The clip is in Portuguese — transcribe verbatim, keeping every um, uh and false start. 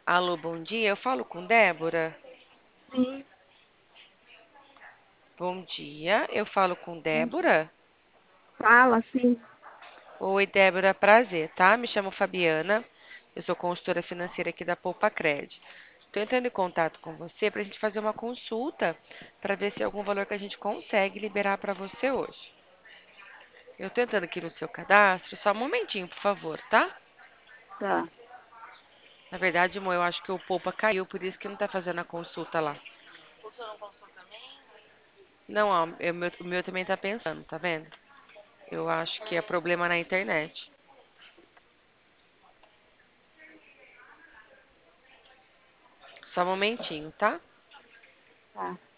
Alô, bom dia. Eu falo com Débora. Sim, Bom dia. Eu falo com bom dia. Débora. Fala, sim. Oi, Débora, prazer, tá? Me chamo Fabiana. Eu sou consultora financeira aqui da Poupa Cred. Estou entrando em contato com você para a gente fazer uma consulta para ver se é algum valor que a gente consegue liberar para você hoje. Eu estou entrando aqui no seu cadastro, só um momentinho, por favor, tá? Tá. Na verdade, amor, eu acho que o Poupa caiu, por isso que não tá fazendo a consulta lá. Não, ó, eu- meu- o meu também tá pensando, tá vendo? Eu acho que é problema na internet. Só um momentinho, tá? Tá.